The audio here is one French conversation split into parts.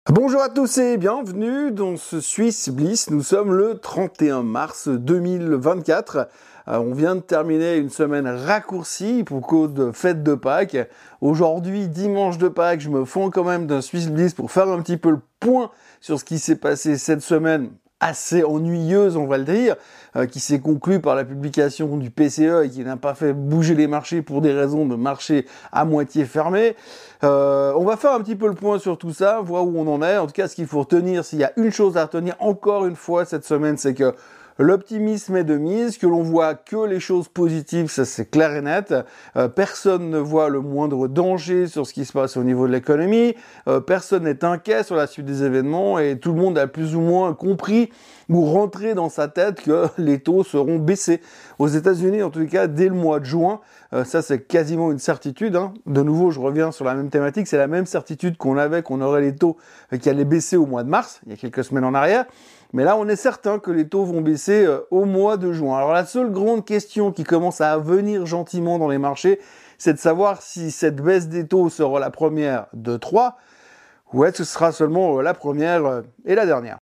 Bonjour à tous et bienvenue dans ce Swiss Bliss. Nous sommes le 31 mars 2024. On vient de terminer une semaine raccourcie pour cause de fête de Pâques. Aujourd'hui, dimanche de Pâques, je me fonds quand même d'un Swiss Bliss pour faire un petit peu le point sur ce qui s'est passé cette semaine assez ennuyeuse, on va le dire, qui s'est conclue par la publication du PCE et qui n'a pas fait bouger les marchés pour des raisons de marché à moitié fermé. On va faire un petit peu le point sur tout ça, voir où on en est. En tout cas, ce qu'il faut retenir, s'il y a une chose à retenir encore une fois cette semaine, c'est que l'optimisme est de mise, que l'on voit que les choses positives, ça c'est clair et net. Personne ne voit le moindre danger sur ce qui se passe au niveau de l'économie. Personne n'est inquiet sur la suite des événements et tout le monde a plus ou moins compris ou rentré dans sa tête que les taux seront baissés. Aux États-Unis, en tout cas, dès le mois de juin, ça c'est quasiment une certitude. De nouveau, je reviens sur la même thématique, c'est la même certitude qu'on aurait les taux qui allaient baisser au mois de mars, il y a quelques semaines en arrière. Mais là, on est certain que les taux vont baisser au mois de juin. Alors la seule grande question qui commence à venir gentiment dans les marchés, c'est de savoir si cette baisse des taux sera la première de 3 ou est-ce que ce sera seulement la première et la dernière.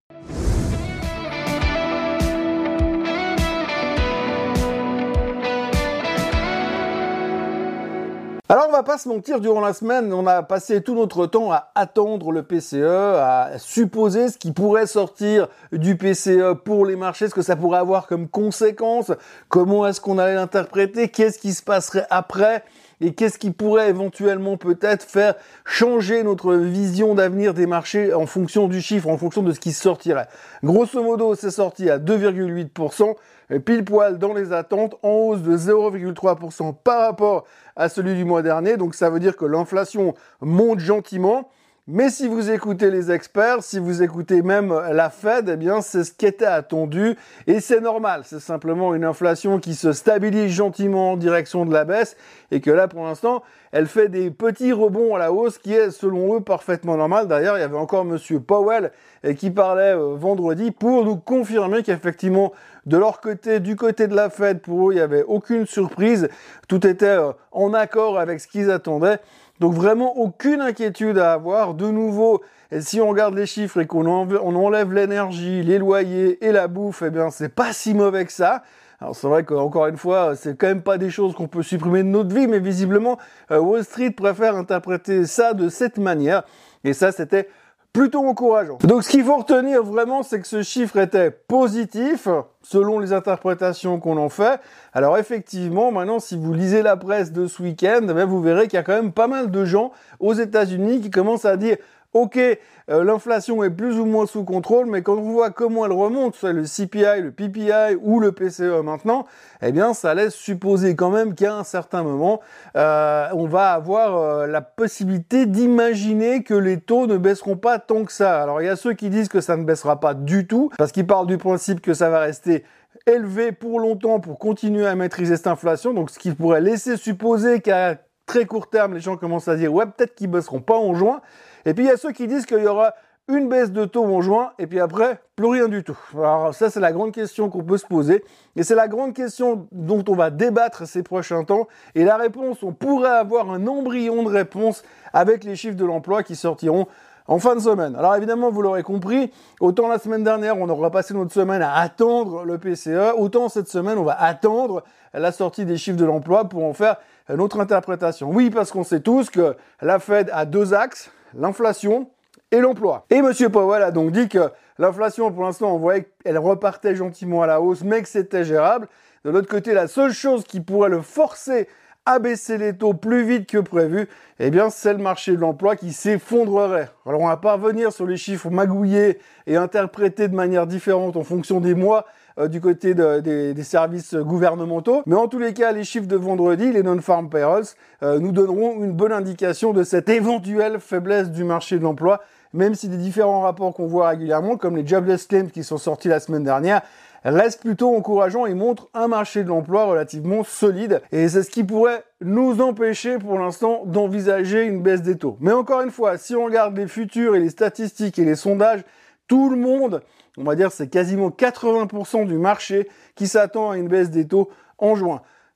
Alors on va pas se mentir, durant la semaine, on a passé tout notre temps à attendre le PCE, à supposer ce qui pourrait sortir du PCE pour les marchés, ce que ça pourrait avoir comme conséquence, comment est-ce qu'on allait l'interpréter, qu'est-ce qui se passerait après, et qu'est-ce qui pourrait éventuellement peut-être faire changer notre vision d'avenir des marchés en fonction du chiffre, en fonction de ce qui sortirait. Grosso modo, c'est sorti à 2,8%, pile poil dans les attentes, en hausse de 0,3% par rapport à celui du mois dernier. Donc ça veut dire que l'inflation monte gentiment. Mais si vous écoutez les experts, si vous écoutez même la Fed, eh bien c'est ce qui était attendu et c'est normal. C'est simplement une inflation qui se stabilise gentiment en direction de la baisse et que là pour l'instant, elle fait des petits rebonds à la hausse qui est selon eux parfaitement normal. D'ailleurs, il y avait encore monsieur Powell qui parlait vendredi pour nous confirmer qu'effectivement de leur côté, du côté de la Fed, pour eux, il n'y avait aucune surprise. Tout était en accord avec ce qu'ils attendaient. Donc vraiment aucune inquiétude à avoir. De nouveau, si on regarde les chiffres et qu'on enlève l'énergie, les loyers et la bouffe, eh bien c'est pas si mauvais que ça. Alors c'est vrai qu'encore une fois, c'est quand même pas des choses qu'on peut supprimer de notre vie, mais visiblement Wall Street préfère interpréter ça de cette manière. Et ça, c'était plutôt encourageant. Donc ce qu'il faut retenir vraiment, c'est que ce chiffre était positif, selon les interprétations qu'on en fait. Alors effectivement, maintenant, si vous lisez la presse de ce week-end, vous verrez qu'il y a quand même pas mal de gens aux États-Unis qui commencent à dire ok, l'inflation est plus ou moins sous contrôle, mais quand on voit comment elle remonte, soit le CPI, le PPI ou le PCE maintenant, eh bien, ça laisse supposer quand même qu'à un certain moment, on va avoir la possibilité d'imaginer que les taux ne baisseront pas tant que ça. Alors, il y a ceux qui disent que ça ne baissera pas du tout, parce qu'ils parlent du principe que ça va rester élevé pour longtemps pour continuer à maîtriser cette inflation, donc ce qui pourrait laisser supposer qu'à très court terme, les gens commencent à dire « ouais, peut-être qu'ils baisseront pas en juin ». Et puis il y a ceux qui disent qu'il y aura une baisse de taux en juin et puis après, plus rien du tout. Alors ça, c'est la grande question qu'on peut se poser et c'est la grande question dont on va débattre ces prochains temps. Et la réponse, on pourrait avoir un embryon de réponse avec les chiffres de l'emploi qui sortiront en fin de semaine. Alors évidemment, vous l'aurez compris, autant la semaine dernière, on aura passé notre semaine à attendre le PCE, autant cette semaine, on va attendre la sortie des chiffres de l'emploi pour en faire notre interprétation. Oui, parce qu'on sait tous que la Fed a deux axes, l'inflation et l'emploi. Et monsieur Powell a donc dit que l'inflation, pour l'instant, on voyait qu'elle repartait gentiment à la hausse, mais que c'était gérable. De l'autre côté, la seule chose qui pourrait le forcer à baisser les taux plus vite que prévu, eh bien, c'est le marché de l'emploi qui s'effondrerait. Alors, on va pas revenir sur les chiffres magouillés et interprétés de manière différente en fonction des mois du côté des services gouvernementaux. Mais en tous les cas, les chiffres de vendredi, les non-farm payrolls, nous donneront une bonne indication de cette éventuelle faiblesse du marché de l'emploi, même si des différents rapports qu'on voit régulièrement, comme les jobless claims qui sont sortis la semaine dernière, reste plutôt encourageant et montre un marché de l'emploi relativement solide. Et c'est ce qui pourrait nous empêcher pour l'instant d'envisager une baisse des taux. Mais encore une fois, si on regarde les futurs et les statistiques et les sondages, tout le monde, on va dire c'est quasiment 80% du marché qui s'attend à une baisse des taux en juin.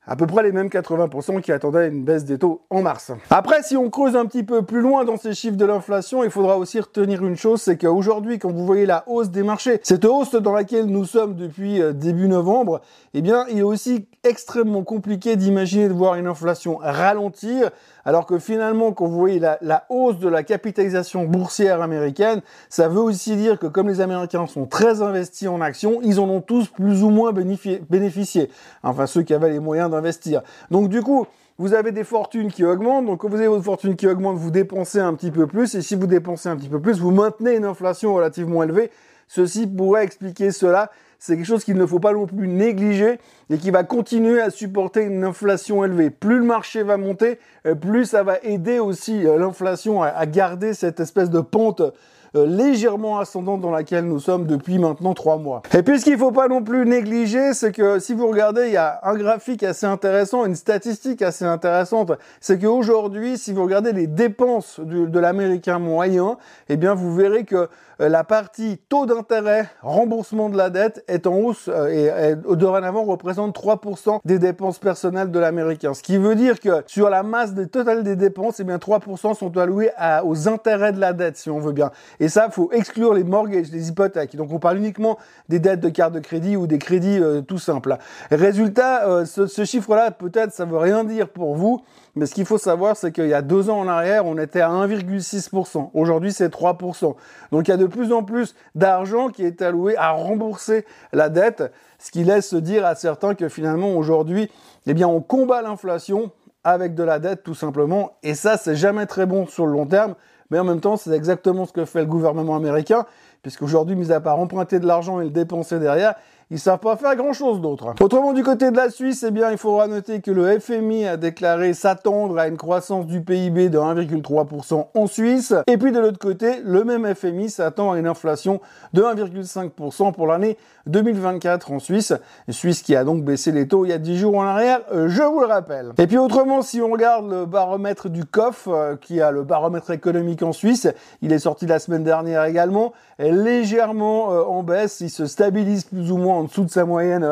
à peu près les mêmes 80% qui attendaient une baisse des taux en mars. Après, si on creuse un petit peu plus loin dans ces chiffres de l'inflation, il faudra aussi retenir une chose, c'est qu'aujourd'hui, quand vous voyez la hausse des marchés, cette hausse dans laquelle nous sommes depuis début novembre, eh bien, il est aussi extrêmement compliqué d'imaginer de voir une inflation ralentir, alors que finalement, quand vous voyez la hausse de la capitalisation boursière américaine, ça veut aussi dire que comme les Américains sont très investis en actions, ils en ont tous plus ou moins bénéficié. Enfin, ceux qui avaient les moyens d'investir. Donc du coup, vous avez des fortunes qui augmentent, donc quand vous avez votre fortune qui augmente, vous dépensez un petit peu plus, et si vous dépensez un petit peu plus, vous maintenez une inflation relativement élevée. Ceci pourrait expliquer cela. C'est quelque chose qu'il ne faut pas non plus négliger et qui va continuer à supporter une inflation élevée. Plus le marché va monter, plus ça va aider aussi l'inflation à garder cette espèce de pente légèrement ascendante dans laquelle nous sommes depuis maintenant 3 mois. Et puis ce qu'il ne faut pas non plus négliger, c'est que si vous regardez, il y a un graphique assez intéressant, une statistique assez intéressante, c'est qu'aujourd'hui, si vous regardez les dépenses de l'américain moyen, eh bien vous verrez que la partie taux d'intérêt, remboursement de la dette est en hausse et dorénavant représente 3% des dépenses personnelles de l'américain. Ce qui veut dire que sur la masse totale des dépenses, eh bien 3% sont alloués aux intérêts de la dette, si on veut bien. Et ça, il faut exclure les mortgages, les hypothèques. Donc on parle uniquement des dettes de carte de crédit ou des crédits tout simples. Résultat, ce chiffre-là, peut-être, ça veut rien dire pour vous, mais ce qu'il faut savoir, c'est qu'il y a 2 ans en arrière, on était à 1,6%. Aujourd'hui, c'est 3%. Donc il y a de plus en plus d'argent qui est alloué à rembourser la dette, ce qui laisse dire à certains que finalement, aujourd'hui, eh bien, on combat l'inflation avec de la dette, tout simplement. Et ça, c'est jamais très bon sur le long terme. Mais en même temps, c'est exactement ce que fait le gouvernement américain, puisqu'aujourd'hui, mis à part emprunter de l'argent et le dépenser derrière, ils savent pas faire grand-chose d'autre. Autrement, du côté de la Suisse, eh bien, il faudra noter que le FMI a déclaré s'attendre à une croissance du PIB de 1,3% en Suisse. Et puis, de l'autre côté, le même FMI s'attend à une inflation de 1,5% pour l'année 2024 en Suisse. Une Suisse qui a donc baissé les taux il y a 10 jours en arrière, je vous le rappelle. Et puis, autrement, si on regarde le baromètre du COF, qui a le baromètre économique en Suisse, il est sorti la semaine dernière également, est légèrement en baisse. Il se stabilise plus ou moins en dessous de sa moyenne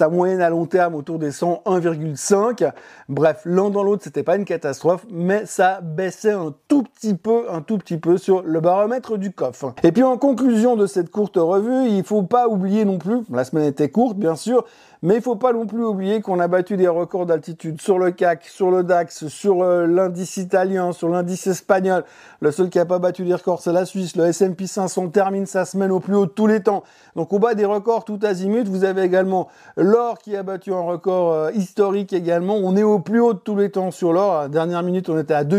à long terme autour des 101,5. Bref, l'un dans l'autre, c'était pas une catastrophe, mais ça baissait un tout petit peu sur le baromètre du COF. Et puis en conclusion de cette courte revue, il faut pas oublier non plus, la semaine était courte bien sûr, mais il faut pas non plus oublier qu'on a battu des records d'altitude sur le CAC, sur le DAX, sur l'indice italien, sur l'indice espagnol. Le seul qui a pas battu des records, c'est la Suisse. Le S&P 500 termine sa semaine au plus haut de tous les temps. Donc on bat des records tout azimut. Vous avez également l'or qui a battu un record historique également. On est au plus haut de tous les temps sur l'or. À la dernière minute, on était à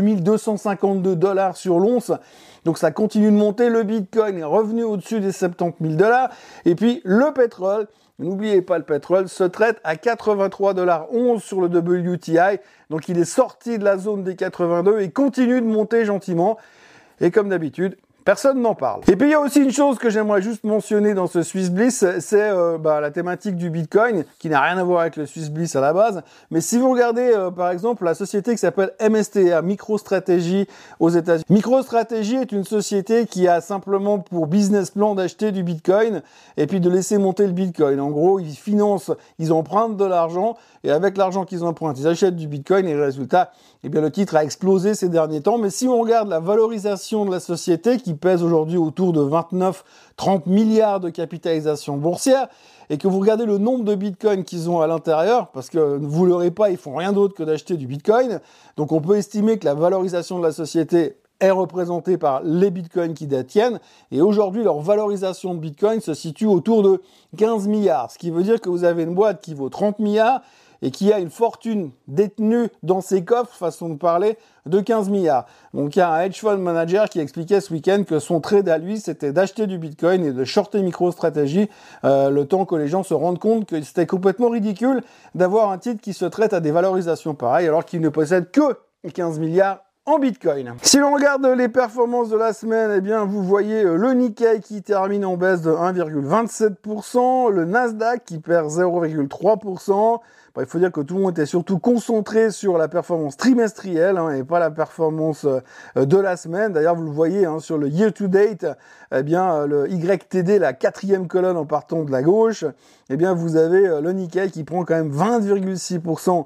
2252 $ sur l'once. Donc ça continue de monter. Le Bitcoin est revenu au-dessus des 70 000 $. Et puis le pétrole, n'oubliez pas, le pétrole se traite à 83,11 $ sur le WTI. Donc il est sorti de la zone des 82 et continue de monter gentiment. Et comme d'habitude, personne n'en parle. Et puis il y a aussi une chose que j'aimerais juste mentionner dans ce Swiss Bliss, c'est la thématique du Bitcoin, qui n'a rien à voir avec le Swiss Bliss à la base. Mais si vous regardez par exemple la société qui s'appelle MSTR, MicroStrategy aux États-Unis. MicroStrategy est une société qui a simplement pour business plan d'acheter du Bitcoin et puis de laisser monter le Bitcoin. En gros, ils financent, ils empruntent de l'argent et avec l'argent qu'ils empruntent, ils achètent du Bitcoin et résultat, eh bien le titre a explosé ces derniers temps. Mais si on regarde la valorisation de la société qui pèse aujourd'hui autour de 29-30 milliards de capitalisation boursière et que vous regardez le nombre de bitcoins qu'ils ont à l'intérieur, parce que vous l'aurez pas, ils font rien d'autre que d'acheter du bitcoin, donc on peut estimer que la valorisation de la société est représentée par les bitcoins qui détiennent, et aujourd'hui leur valorisation de bitcoin se situe autour de 15 milliards, ce qui veut dire que vous avez une boîte qui vaut 30 milliards, et qui a une fortune détenue dans ses coffres, façon de parler, de 15 milliards. Donc il y a un hedge fund manager qui expliquait ce week-end que son trade à lui, c'était d'acheter du Bitcoin et de shorter MicroStrategy, le temps que les gens se rendent compte que c'était complètement ridicule d'avoir un titre qui se traite à des valorisations pareilles alors qu'il ne possède que 15 milliards en Bitcoin. Si l'on regarde les performances de la semaine, eh bien, vous voyez le Nikkei qui termine en baisse de 1,27%, le Nasdaq qui perd 0,3%. il faut dire que tout le monde était surtout concentré sur la performance trimestrielle et pas la performance de la semaine. D'ailleurs, vous le voyez sur le year-to-date, eh bien, le YTD, la 4e colonne en partant de la gauche, eh bien, vous avez le Nikkei qui prend quand même 20,6%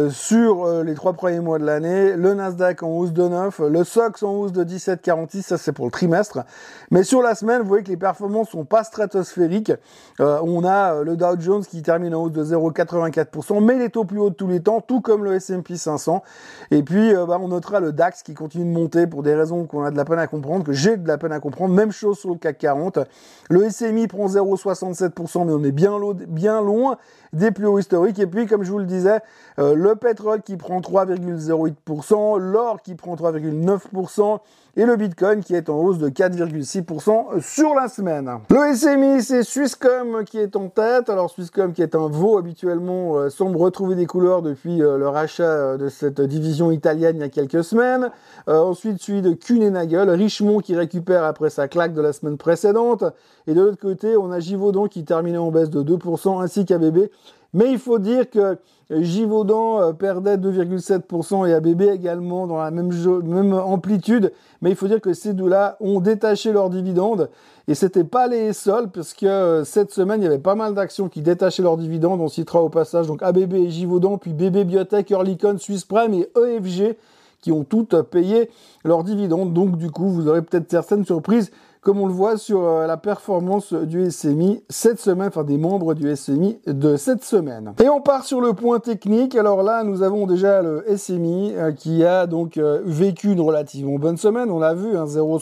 sur les 3 premiers mois de l'année, le Nasdaq en hausse de 9, le SOX en hausse de 17,46, ça c'est pour le trimestre. Mais sur la semaine, vous voyez que les performances sont pas stratosphériques. On a le Dow Jones qui termine en hausse de 0,84%, mais il est au plus haut de tous les temps, tout comme le S&P 500. Et puis, on notera le DAX qui continue de monter pour des raisons qu'on a de la peine à comprendre, que j'ai de la peine à comprendre. Même chose sur le CAC 40. Le SMI prend 0,67%, mais on est bien loin des plus hauts historiques. Et puis, comme je vous le disais, le pétrole qui prend 3,08%, l'or qui prend 3,9%, et le Bitcoin qui est en hausse de 4,6% sur la semaine. Le SMI, c'est Swisscom qui est en tête. Alors Swisscom qui est un veau habituellement semble retrouver des couleurs depuis le rachat de cette division italienne il y a quelques semaines. Ensuite, suivi de Kuehne+Nagel, Richemont qui récupère après sa claque de la semaine précédente. Et de l'autre côté, on a Givaudan qui terminait en baisse de 2%, ainsi qu'ABB. Mais il faut dire que Givaudan perdait 2,7% et ABB également dans la même amplitude. Mais il faut dire que ces deux-là ont détaché leurs dividendes. Et c'était pas les seuls, parce que cette semaine, il y avait pas mal d'actions qui détachaient leurs dividendes. On citera au passage donc ABB et Givaudan, puis BB Biotech, Oerlikon, Swiss Prime et EFG qui ont toutes payé leurs dividendes. Donc du coup, vous aurez peut-être certaines surprises, comme on le voit sur la performance du SMI cette semaine, enfin des membres du SMI de cette semaine. Et on part sur le point technique. Alors là, nous avons déjà le SMI qui a donc vécu une relativement bonne semaine. On l'a vu,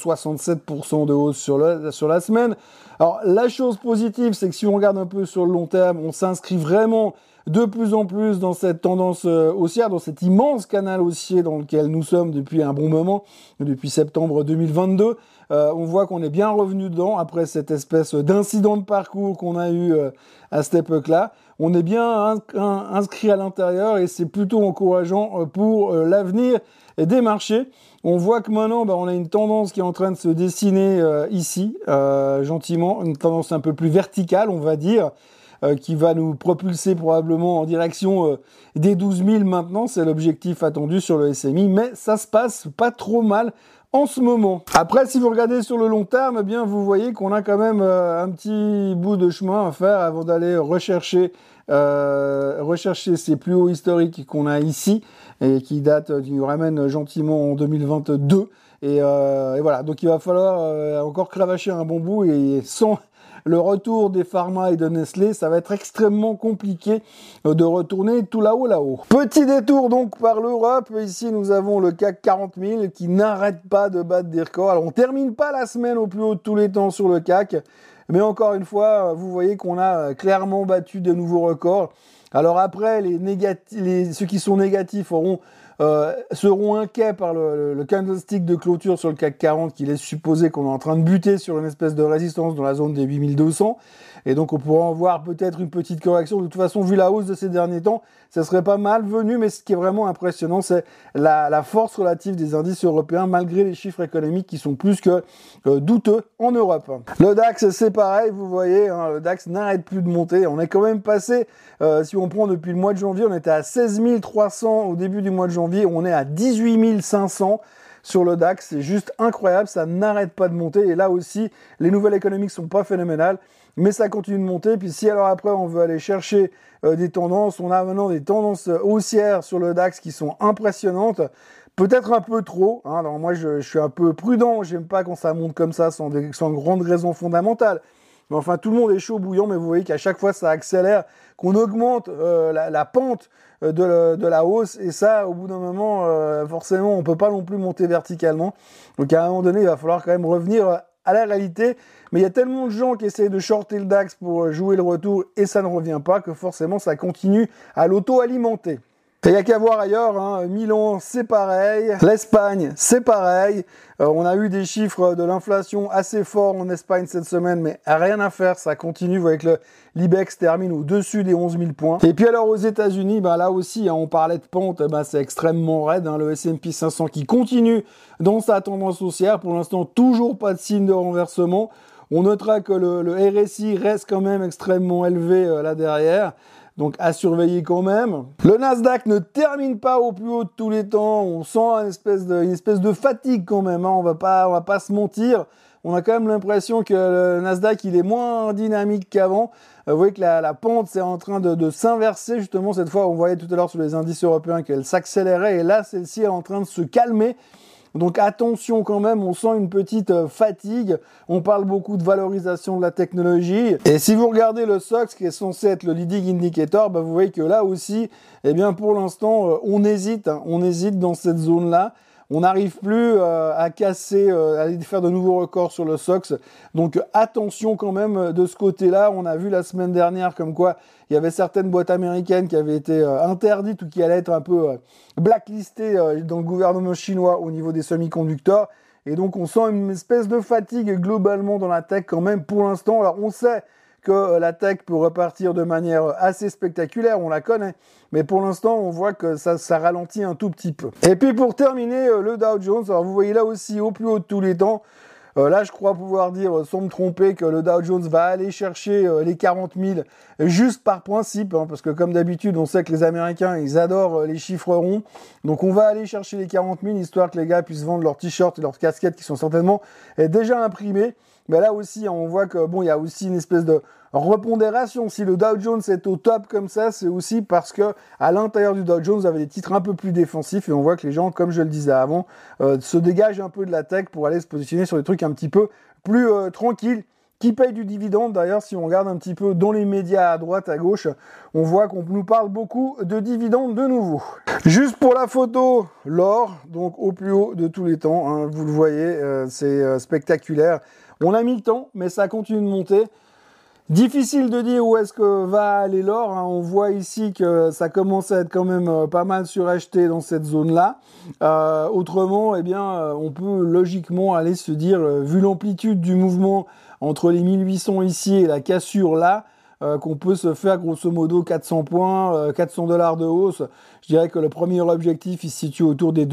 0,67% de hausse sur la semaine. Alors la chose positive, c'est que si on regarde un peu sur le long terme, on s'inscrit vraiment de plus en plus dans cette tendance haussière, dans cet immense canal haussier dans lequel nous sommes depuis un bon moment, depuis septembre 2022. On voit qu'on est bien revenu dedans après cette espèce d'incident de parcours qu'on a eu à cette époque-là. On est bien inscrit à l'intérieur et c'est plutôt encourageant pour l'avenir des marchés. On voit que maintenant, on a une tendance qui est en train de se dessiner ici, gentiment, une tendance un peu plus verticale, on va dire, qui va nous propulser probablement en direction des 12 000 maintenant. C'est l'objectif attendu sur le SMI, mais ça se passe pas trop mal en ce moment. Après, si vous regardez sur le long terme, eh bien, vous voyez qu'on a quand même un petit bout de chemin à faire avant d'aller rechercher ces plus hauts historiques qu'on a ici et qui nous ramènent gentiment en 2022. Et voilà, donc il va falloir encore cravacher un bon bout et sans le retour des pharma et de Nestlé, ça va être extrêmement compliqué de retourner tout là-haut. Petit détour donc par l'Europe. Ici, nous avons le CAC 40 000 qui n'arrête pas de battre des records. Alors, on termine pas la semaine au plus haut de tous les temps sur le CAC, mais encore une fois, vous voyez qu'on a clairement battu de nouveaux records. Alors après, ceux qui sont négatifs seront inquiets par le candlestick de clôture sur le CAC 40 qui laisse supposer qu'on est en train de buter sur une espèce de résistance dans la zone des 8200. Et donc on pourra en voir peut-être une petite correction. De toute façon, vu la hausse de ces derniers temps, ça serait pas mal venu. Mais ce qui est vraiment impressionnant, c'est la force relative des indices européens malgré les chiffres économiques qui sont plus que douteux en Europe. Le DAX, c'est pareil, vous voyez, le DAX n'arrête plus de monter. On est quand même passé, si on prend depuis le mois de janvier, on était à 16 300 au début du mois de janvier, on est à 18 500 sur le DAX. C'est juste incroyable, ça n'arrête pas de monter. Et là aussi, les nouvelles économiques sont pas phénoménales, mais ça continue de monter. Puis si alors après on veut aller chercher des tendances, on a maintenant des tendances haussières sur le DAX qui sont impressionnantes. Peut-être un peu trop. Alors moi, je suis un peu prudent. J'aime pas quand ça monte comme ça sans grande raison fondamentale. Mais enfin, tout le monde est chaud bouillant. Mais vous voyez qu'à chaque fois, ça accélère, qu'on augmente la pente de la hausse. Et ça, au bout d'un moment, forcément, on peut pas non plus monter verticalement. Donc à un moment donné, il va falloir quand même revenir à la réalité. Mais il y a tellement de gens qui essayent de shorter le DAX pour jouer le retour et ça ne revient pas que forcément, ça continue à l'auto-alimenter. Il n'y a qu'à voir ailleurs, Milan c'est pareil, l'Espagne c'est pareil, on a eu des chiffres de l'inflation assez forts en Espagne cette semaine, mais rien à faire, ça continue, vous voyez que l'IBEX termine au-dessus des 11 000 points. Et puis alors aux États-Unis, là aussi, on parlait de pente, c'est extrêmement raide, le S&P 500 qui continue dans sa tendance haussière, pour l'instant toujours pas de signe de renversement. On notera que le RSI reste quand même extrêmement élevé là derrière. donc à surveiller quand même. Le Nasdaq ne termine pas au plus haut de tous les temps, on sent une espèce de fatigue quand même, hein. On va pas se mentir. On a quand même l'impression que le Nasdaq il est moins dynamique qu'avant. Vous voyez que la pente c'est en train de s'inverser justement cette fois. On voyait tout à l'heure sur les indices européens qu'elle s'accélérait et là celle-ci est en train de se calmer. Donc attention quand même, on sent une petite fatigue. On parle beaucoup de valorisation de la technologie. Et si vous regardez le SOX qui est censé être le leading indicator, vous voyez que là aussi, eh bien pour l'instant, on hésite dans cette zone-là. On n'arrive plus à casser, à faire de nouveaux records sur le SOX. Donc attention quand même de ce côté-là. On a vu la semaine dernière comme quoi il y avait certaines boîtes américaines qui avaient été interdites ou qui allaient être un peu blacklistées dans le gouvernement chinois au niveau des semi-conducteurs. Et donc on sent une espèce de fatigue globalement dans la tech quand même pour l'instant. Alors on sait que la tech peut repartir de manière assez spectaculaire, on la connaît. Mais pour l'instant, on voit que ça ralentit un tout petit peu. Et puis pour terminer, le Dow Jones, alors vous voyez là aussi au plus haut de tous les temps, là je crois pouvoir dire, sans me tromper, que le Dow Jones va aller chercher les 40 000 juste par principe, hein, parce que comme d'habitude, on sait que les Américains, ils adorent les chiffres ronds. Donc on va aller chercher les 40 000, histoire que les gars puissent vendre leurs t-shirts et leurs casquettes qui sont certainement déjà imprimés. Mais là aussi, on voit que bon, il y a aussi une espèce de repondération. Si le Dow Jones est au top comme ça, c'est aussi parce que à l'intérieur du Dow Jones, vous avez des titres un peu plus défensifs et on voit que les gens, comme je le disais avant, se dégagent un peu de la tech pour aller se positionner sur des trucs un petit peu plus tranquilles, qui payent du dividende. D'ailleurs, si on regarde un petit peu dans les médias à droite, à gauche, on voit qu'on nous parle beaucoup de dividendes de nouveau. Juste pour la photo, l'or, donc au plus haut de tous les temps, hein, vous le voyez, c'est spectaculaire. On a mis le temps, mais ça continue de monter. Difficile de dire où est-ce que va aller l'or, hein. On voit ici que ça commence à être quand même pas mal suracheté dans cette zone-là. Autrement, eh bien, on peut logiquement aller se dire, vu l'amplitude du mouvement entre les 1800 ici et la cassure là, qu'on peut se faire grosso modo 400 points, $400 de hausse. Je dirais que le premier objectif il se situe autour des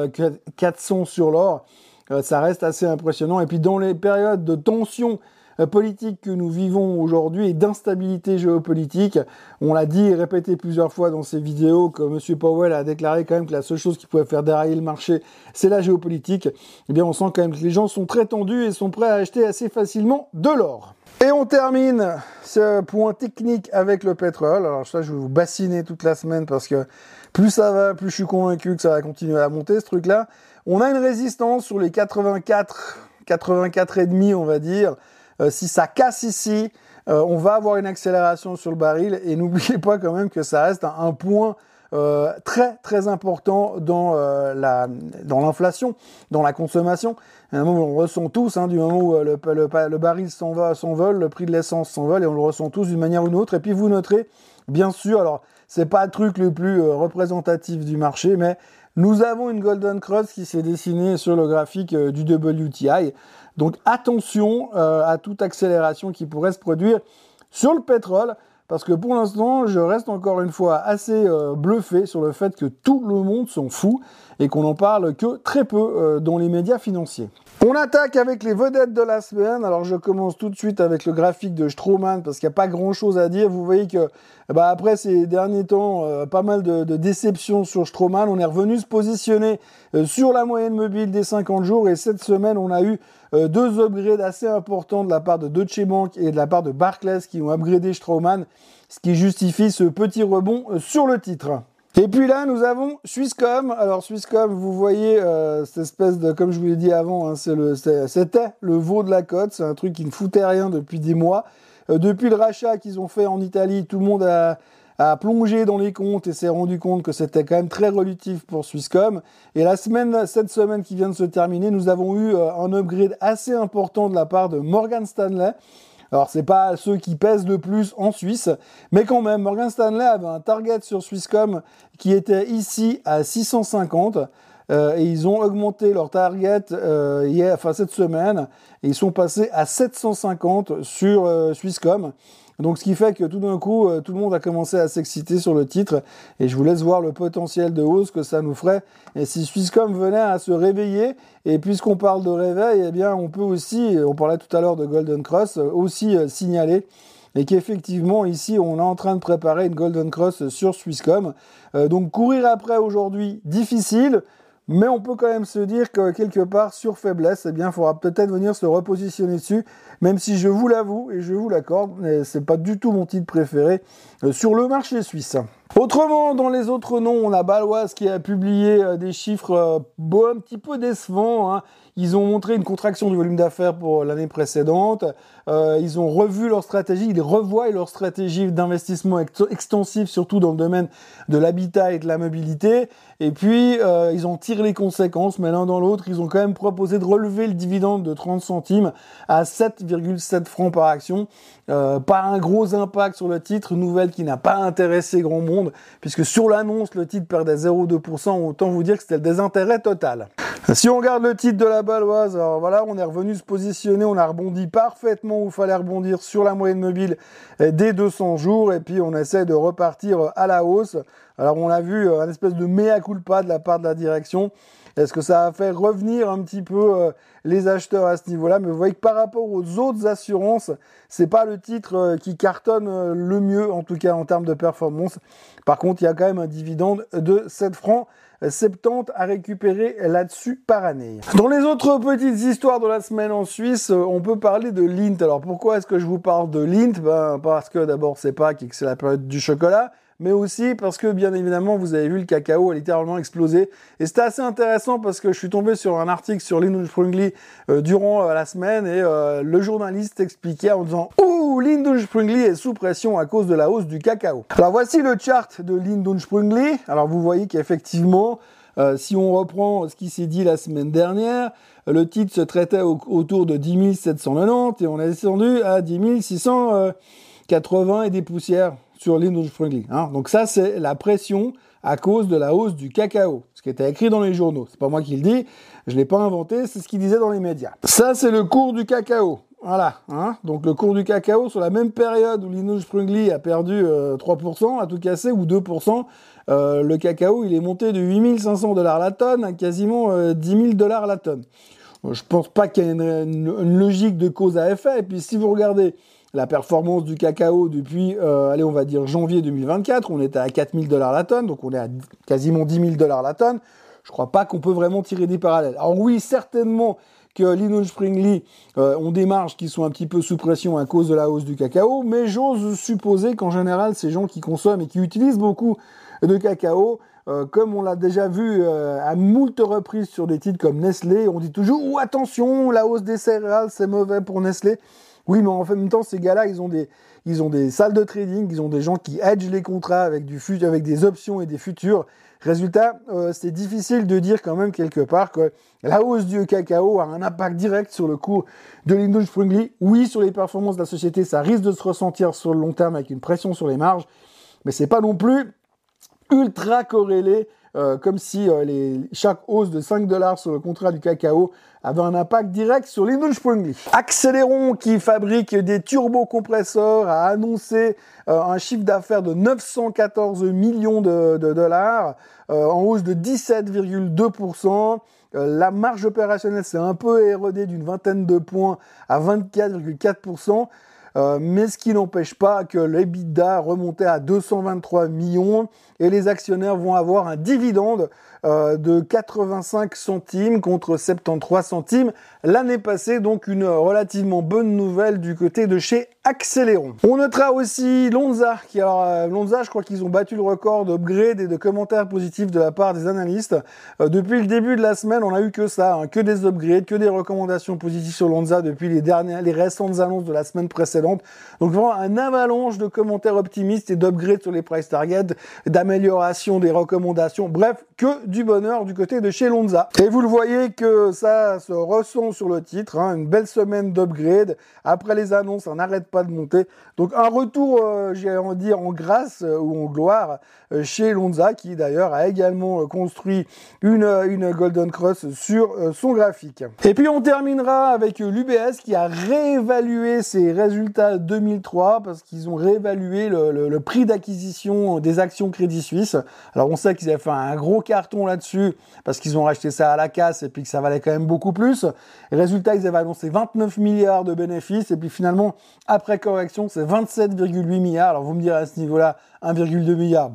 2400 sur l'or. Ça reste assez impressionnant. Et puis dans les périodes de tension politique que nous vivons aujourd'hui et d'instabilité géopolitique, on l'a dit et répété plusieurs fois dans ces vidéos que M. Powell a déclaré quand même que la seule chose qui pouvait faire dérailler le marché, c'est la géopolitique. Eh bien, on sent quand même que les gens sont très tendus et sont prêts à acheter assez facilement de l'or. Et on termine ce point technique avec le pétrole. Alors ça, je vais vous bassiner toute la semaine parce que plus ça va, plus je suis convaincu que ça va continuer à monter, ce truc-là. On a une résistance sur les 84,5, on va dire. Si ça casse ici, on va avoir une accélération sur le baril. Et n'oubliez pas quand même que ça reste un point très très important dans l'inflation, dans la consommation. À un moment, on le ressent tous, hein, du moment où le baril s'envole, le prix de l'essence s'envole, et on le ressent tous d'une manière ou d'une autre. Et puis vous noterez, bien sûr, alors c'est pas le truc le plus représentatif du marché, mais nous avons une Golden Cross qui s'est dessinée sur le graphique du WTI. Donc attention à toute accélération qui pourrait se produire sur le pétrole, parce que pour l'instant, je reste encore une fois assez bluffé sur le fait que tout le monde s'en fout et qu'on n'en parle que très peu dans les médias financiers. On attaque avec les vedettes de la semaine. Alors je commence tout de suite avec le graphique de Straumann parce qu'il n'y a pas grand chose à dire. Vous voyez que après ces derniers temps, pas mal de déceptions sur Straumann. On est revenu se positionner sur la moyenne mobile des 50 jours et cette semaine on a eu deux upgrades assez importants de la part de Deutsche Bank et de la part de Barclays qui ont upgradé Straumann, ce qui justifie ce petit rebond sur le titre. Et puis là, nous avons Swisscom. Alors Swisscom, vous voyez cette espèce de, comme je vous l'ai dit avant, hein, c'était le veau de la cote. C'est un truc qui ne foutait rien depuis des mois. Depuis le rachat qu'ils ont fait en Italie, tout le monde a plongé dans les comptes et s'est rendu compte que c'était quand même très relutif pour Swisscom. Et cette semaine qui vient de se terminer, nous avons eu un upgrade assez important de la part de Morgan Stanley. Alors, c'est pas ceux qui pèsent le plus en Suisse, mais quand même, Morgan Stanley avait un target sur Swisscom qui était ici à 650, et ils ont augmenté leur target cette semaine, et ils sont passés à 750 sur Swisscom. Donc, ce qui fait que tout d'un coup, tout le monde a commencé à s'exciter sur le titre, et je vous laisse voir le potentiel de hausse que ça nous ferait. Et si Swisscom venait à se réveiller, et puisqu'on parle de réveil, eh bien, on peut aussi, on parlait tout à l'heure de Golden Cross, aussi signaler et qu'effectivement ici on est en train de préparer une Golden Cross sur Swisscom. Donc courir après aujourd'hui, difficile. Mais on peut quand même se dire que quelque part, sur faiblesse, eh bien, il faudra peut-être venir se repositionner dessus, même si je vous l'avoue et je vous l'accorde, c'est pas du tout mon titre préféré sur le marché suisse. Autrement, dans les autres noms, on a Baloise qui a publié des chiffres un petit peu décevants, hein. Ils ont montré une contraction du volume d'affaires pour l'année précédente. Ils ont revu leur stratégie, ils revoient leur stratégie d'investissement extensif, surtout dans le domaine de l'habitat et de la mobilité. Et puis, ils en tirent les conséquences, mais l'un dans l'autre, ils ont quand même proposé de relever le dividende de 30 centimes à 7,7 francs par action. Pas un gros impact sur le titre, nouvelle qui n'a pas intéressé grand monde, puisque sur l'annonce, le titre perdait 0,2%, autant vous dire que c'était le désintérêt total. Si on regarde le titre de la Baloise, alors voilà, on est revenu se positionner, on a rebondi parfaitement où il fallait rebondir sur la moyenne mobile dès 200 jours, et puis on essaie de repartir à la hausse. Alors on a vu un espèce de mea culpa de la part de la direction. Est-ce que ça a fait revenir un petit peu les acheteurs à ce niveau-là? Mais vous voyez que par rapport aux autres assurances, c'est pas le titre qui cartonne le mieux, en tout cas en termes de performance. Par contre, il y a quand même un dividende de 7 francs 70 à récupérer là-dessus par année. Dans les autres petites histoires de la semaine en Suisse, on peut parler de Lindt. Alors pourquoi est-ce que je vous parle de Lindt? Parce que d'abord c'est Pâques et que c'est la période du chocolat, mais aussi parce que bien évidemment vous avez vu le cacao a littéralement explosé. Et c'était assez intéressant parce que je suis tombé sur un article sur Lindt & Sprüngli durant la semaine et le journaliste expliquait en disant « Ouh, Lindt & Sprüngli est sous pression à cause de la hausse du cacao ». Alors voici le chart de Lindt & Sprüngli. Alors vous voyez qu'effectivement, si on reprend ce qui s'est dit la semaine dernière, le titre se traitait autour de 10 790 et on est descendu à 10 680 et des poussières sur Lindt & Sprüngli. Hein. Donc ça, c'est la pression à cause de la hausse du cacao. Ce qui était écrit dans les journaux. C'est pas moi qui le dis, je l'ai pas inventé, c'est ce qu'ils disaient dans les médias. Ça, c'est le cours du cacao. Voilà. Hein. Donc le cours du cacao, sur la même période où Lindt & Sprüngli a perdu 3%, a tout cassé, ou 2%, le cacao, il est monté de 8 500 $ la tonne à quasiment 10 000 $ la tonne. Je pense pas qu'il y ait une logique de cause à effet. Et puis si vous regardez la performance du cacao depuis, on va dire janvier 2024, on était à 4 000 $ la tonne, donc on est à quasiment 10 000 $ la tonne. Je crois pas qu'on peut vraiment tirer des parallèles. Alors oui, certainement que Lindt & Sprüngli ont des marges qui sont un petit peu sous pression à cause de la hausse du cacao, mais j'ose supposer qu'en général, ces gens qui consomment et qui utilisent beaucoup de cacao, comme on l'a déjà vu à moult reprises sur des titres comme Nestlé, on dit toujours « Oh, attention, la hausse des céréales, c'est mauvais pour Nestlé ». Oui, mais en même temps, ces gars-là, ils ont des salles de trading, ils ont des gens qui hedgent les contrats avec des options et des futurs. Résultat, c'est difficile de dire quand même quelque part que la hausse du cacao a un impact direct sur le cours de Lindt & Sprüngli. Oui, sur les performances de la société, ça risque de se ressentir sur le long terme avec une pression sur les marges, mais c'est pas non plus ultra corrélé, comme si chaque hausse de 5 $ sur le contrat du cacao avait un impact direct sur Lindt & Sprüngli. Acceleron, qui fabrique des turbocompresseurs, a annoncé un chiffre d'affaires de 914 millions de dollars, en hausse de 17,2%. La marge opérationnelle s'est un peu érodée d'une vingtaine de points à 24,4%. Mais ce qui n'empêche pas que l'EBITDA remontait à 223 millions et les actionnaires vont avoir un dividende de 85 centimes contre 73 centimes l'année passée, donc une relativement bonne nouvelle du côté de chez Acceleron. On notera aussi Lonza, Lonza, je crois qu'ils ont battu le record d'upgrade et de commentaires positifs de la part des analystes. Depuis le début de la semaine, on a eu que ça, que des upgrades, que des recommandations positives sur Lonza depuis les récentes annonces de la semaine précédente. Donc vraiment un avalanche de commentaires optimistes et d'upgrades sur les price targets, d'amélioration des recommandations, bref, que du bonheur du côté de chez Lonza. Et vous le voyez que ça se ressent sur le titre, une belle semaine d'upgrade. Après les annonces, ça n'arrête pas de monter. Donc un retour, j'ai envie de dire, en grâce ou en gloire chez Lonza, qui d'ailleurs a également construit une Golden Cross sur son graphique. Et puis on terminera avec l'UBS qui a réévalué ses résultats 2003 parce qu'ils ont réévalué le prix d'acquisition des actions Crédit Suisse. Alors on sait qu'ils avaient fait un gros carton là-dessus parce qu'ils ont racheté ça à la casse et puis que ça valait quand même beaucoup plus. Et résultat, ils avaient annoncé 29 milliards de bénéfices et puis finalement, après après correction, c'est 27,8 milliards. Alors vous me direz à ce niveau-là, 1,2 milliard,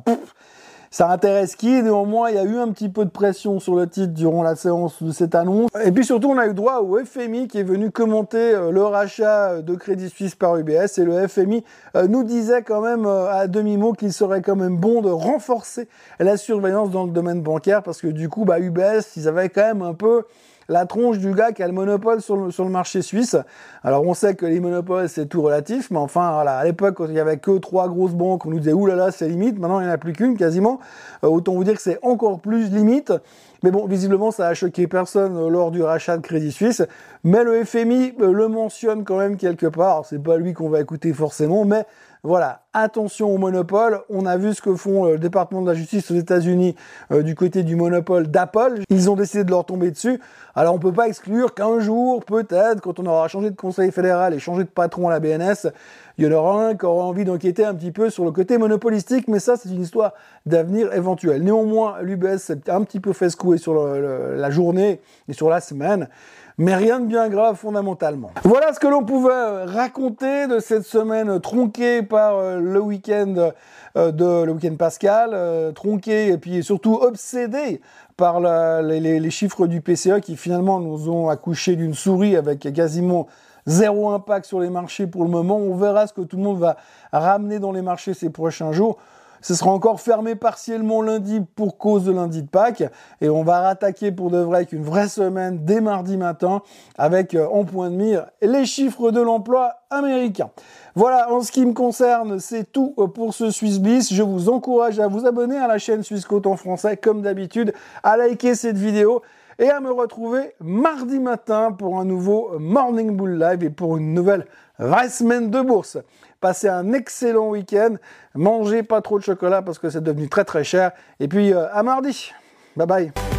ça intéresse qui? Néanmoins, il y a eu un petit peu de pression sur le titre durant la séance de cette annonce. Et puis surtout, on a eu droit au FMI qui est venu commenter le rachat de Crédit Suisse par UBS. Et le FMI nous disait quand même à demi-mot qu'il serait quand même bon de renforcer la surveillance dans le domaine bancaire parce que du coup, UBS, ils avaient quand même un peu la tronche du gars qui a le monopole sur le marché suisse. Alors on sait que les monopoles c'est tout relatif, mais enfin voilà, à l'époque quand il y avait que 3 grosses banques, on nous disait oulala c'est limite, maintenant il n'y en a plus qu'une quasiment, autant vous dire que c'est encore plus limite. Mais bon, visiblement ça a choqué personne lors du rachat de Crédit Suisse, mais le FMI le mentionne quand même quelque part. Alors, c'est pas lui qu'on va écouter forcément, mais voilà, attention au monopole. On a vu ce que font le département de la justice aux États-Unis du côté du monopole d'Apple. Ils ont décidé de leur tomber dessus. Alors on peut pas exclure qu'un jour, peut-être, quand on aura changé de conseil fédéral et changé de patron à la BNS, il y en aura un qui aura envie d'enquêter un petit peu sur le côté monopolistique, mais ça c'est une histoire d'avenir éventuel. Néanmoins, l'UBS s'est un petit peu fait secouer sur la journée et sur la semaine. Mais rien de bien grave fondamentalement. Voilà ce que l'on pouvait raconter de cette semaine tronquée par le week-end le week-end pascal, tronqué et puis surtout obsédé par les chiffres du PCE qui finalement nous ont accouché d'une souris avec quasiment zéro impact sur les marchés pour le moment. On verra ce que tout le monde va ramener dans les marchés ces prochains jours. Ce sera encore fermé partiellement lundi pour cause de lundi de Pâques. Et on va rattaquer pour de vrai avec une vraie semaine dès mardi matin avec en point de mire les chiffres de l'emploi américain. Voilà, en ce qui me concerne, c'est tout pour ce Swiss Bliss. Je vous encourage à vous abonner à la chaîne Swissquote en français comme d'habitude, à liker cette vidéo et à me retrouver mardi matin pour un nouveau Morning Bull Live et pour une nouvelle vraie semaine de bourse. Passez un excellent week-end, mangez pas trop de chocolat parce que c'est devenu très très cher, et puis à mardi. Bye bye.